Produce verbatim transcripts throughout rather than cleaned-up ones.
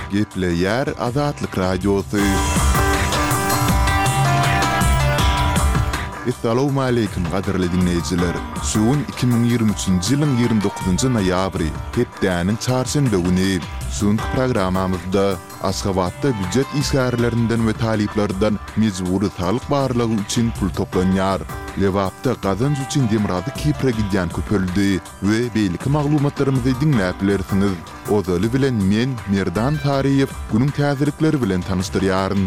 gepleyer Azatlyk Radiosu. Assalamu alaykum gaderli dinleyijiler. Şuun iki bin ýygrimi üçinji ýylyň ýygrimi dokuzynjy noýabry, hepdäniň çarşamba güni şuun programamyzda Aşgabatda büdjet işgärlerinden we taliplerden mejburi salyk barlygy üçin pul toplanýar. Lewapda gazanç üçin demrady Kipre gidýän köpöldi we beýleki maglumatlarymyzy dinläp bilersiňiz. Ozaly bilen men Merdan Tariýew günüň täzirlikleri bilen tanışdyrýaryn.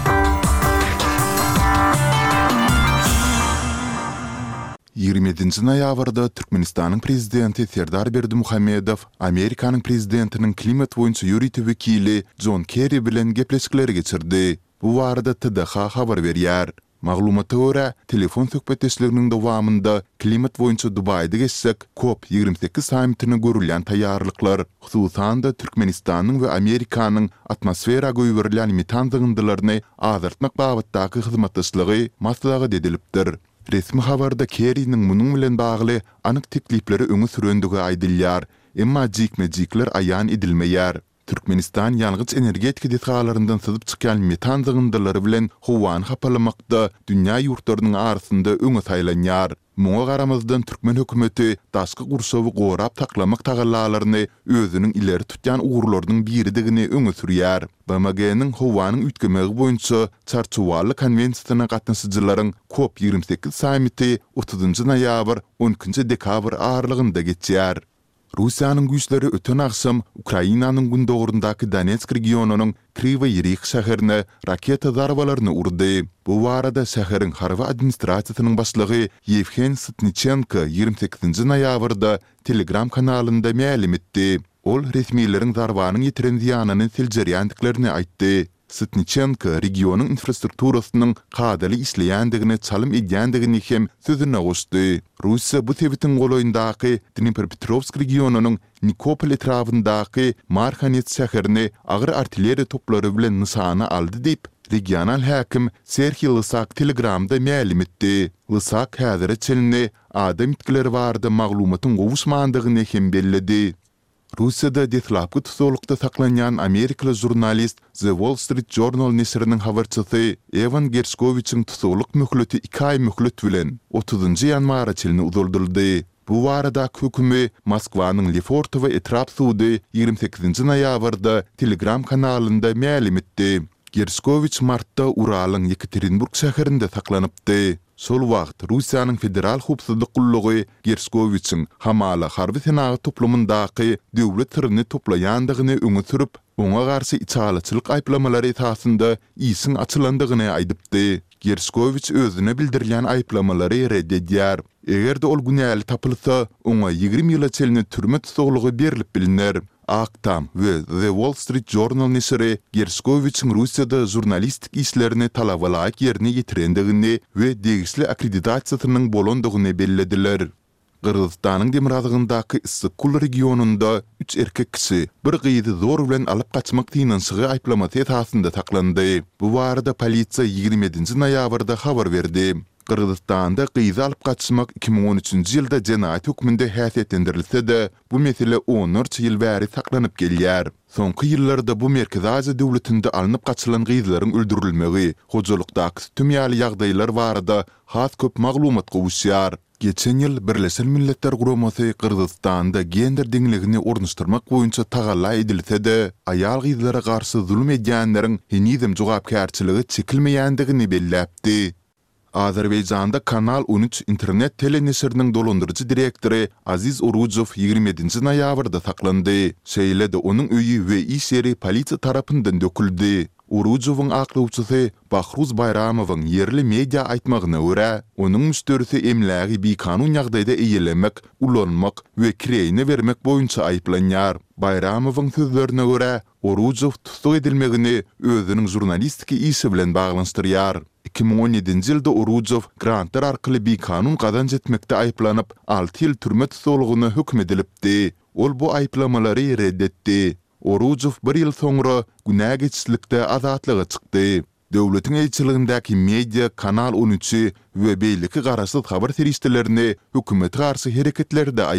ýygrimi ýedinji noýabrda Türkmenistanyň prezidenti Serdar Berdimuhammedow Amerikanyň prezidentiniň klimat boýunça ýürütü wekili John Kerry bilen gepleşikler geçirdi. Bu barada T D H habar berýär. Maglumata görä, telefon söhbetleşiginiň dowamında klimat boýunça Dubaýda geçsek, COP ýygrimi sekiz sammitine görülýän taýýarlyklar, hususan da Türkmenistanyň we Amerikanyň atmosfera göýberilýän metan zygndylaryny azartmak babatdaky hyzmatdaşlygy maslahat edilipdir. Resmi habarda Kerry'nin munun bilen bagly anyk teklipleri öňe sürendigi aýdylýar, emma jikme-jikler aýan edilmeýär. Türkmenistan ýalgyç energetika detgalaryndan syzyp çykýan metan zygndyllary bilen howany hapalamakda dünýä ýurtlarynyň arasynda öňe saýlanýar. Muňa garamazdan Türkmen hökümeti daşky gurşawy gorap taklamak tagallalaryny özüniň ileri tutýan uğurlarynyň biridigini öňe sürýär. B M G-niň howanyň ütkemegi boýunça çarçuwaly konwensiýasyna gatnaşyjylaryň COP ýygrimi sekiz sammiti otuzynjy noýabr on ikinji dekabr aralygynda geçýär. Russiýanyň güýçleri öten aksam Ukrainanyň gündogrundaky Donetsk regionunyň Kryvyi Rih şäherine raketa zarbalaryny urdy. Bu barada şäheriň harby administrasiýasynyň başlygy Yevhen Sitnichenko ýygrimi sekizinji noýabrda Telegram kanalynda ma'lum etdi. Ol resmiýetleriň zarbanyň ýetiren ziýanyny siljerýändiklerini aýtdy. Sitnichenko regionyň infrastrukturasynyň gadaly işleýändigini çalym edýändigini hem sözüne goşdy. Russiýa bu tebitin goloýundaky Dnipropetrovsk regionunyň Nikopol etrafyndaky Marhanets şäherini agyr artilleriýa toplary bilen nysana aldy diýip regional häkim Serhiy Lysak Telegramda ma'lum etdi. Lysak häzir çelini adam itkileri barada maglumatyň gowuşmandygyny hem belledi. Russiýada detlapky tutulukda saklanýan Amerikaly jurnalist The Wall Street Journal nesriniň habarçysy Evan Gershkoviçiň tutuluk möhleti iki ay möhlet bilen otuzynjy ýanwara çelini uzuldyrdy. Bu barada hökümi Moskwanyň Lefortow etrap sudy ýygrimi sekizinji noýabrda Telegram kanalynda ma'lum etdi. Gershkoviç martda Uralyň Yekaterinburg şäherinde saklanypdy. Sol wagt Russiýanyň federal howpsuzlyk gullugy Gershkoviçiň hamala harby senagy toplumyndaky döwlet sirrini toplaýandygyny öňe sürüp, oňa garşy içalaçylyk aýplamalary esasında isin açylandygyny aýdypdy. Gershkoviç özüne bildirilýän aýplamalary reddedýär. Egerde ol günäli tapylsa, oňa ýygrimi ýyla çelini türme tutulugy berilip bilinär. Aktam we The Wall Street Journal nesiri Gershkoviçiň Russiýada jurnalistik işlerini talabalaýak ýerine ýetirendigini we degisli akkreditasiýasynyň bolandygyny bellediler. Kırgızstanyň Demirağyndaky Isyk regionunda üç erkek kişi bir gyýdy zor bilen alyp kaçmak tynançygy aýplamasy esasında saklandy. Bu barada polisiýa ýygrimi ýedinji noýabrda habar berdi. Kırgızstanda gyýdy alyp kaçmak iki bin on üçinji ýylda jenaýat hökmünde häsiýetlendirilse-de, bu mesele on üç ýyl bäri saklanyp gelýär. Soňky ýyllarda bu Merkezi Aziýa döwletinde alınıp kaçylan gyýdylaryň öldürilmegi, hojalykdaky tüm ýaly ýagdaýlar barada has köp maglumat gowuşýar. Geçen ýyl Birleşen Milletler Guramasy Kırgızstanda gender deňligini ornuşdurmak boýunça tagalla edilse-de, aýal gyýdylara garşy zulm edýänleriň henizem jogapkärçiligi çekilmeýändigini belläpdi. Azerbaýjanda Kanal on üç internet telenesiriniň dolandyrjy direktori Aziz Orujow ýygrimi ýedinji noýabrda saklandy. Şeýle-de onuň öýi we iş ýeri polisiýa tarapyndan döküldi. Orujowyň aklawçysy Bahruz Bayramowyň yerli media aýtmagyna görä, onuň müşterisi emlägi bekanun ýagdaýda eýelemek, ulanmak we kireyni bermek boýunça aýplanýar. Bayramowyň sözlerine görä, Orujow tutuk edilmegini özüniň jurnalistiki işi bilen baglanşdyrýar. iki bin on ýedinji ýylda Orujow grantlar arkaly bekanun gazanç etmekde aýplanyp alty ýyl türme tutulugyna hökm edilipdi. Ol bu aýplamalary reddetdi. Orujow bir ýyl soňra günä geçişlikde azatlyga çykdy. Döwletiň eýçiligindäki media Kanal on üçi we beýleki garaşsyz habar serişdelerini hökümete garşy hereketlerde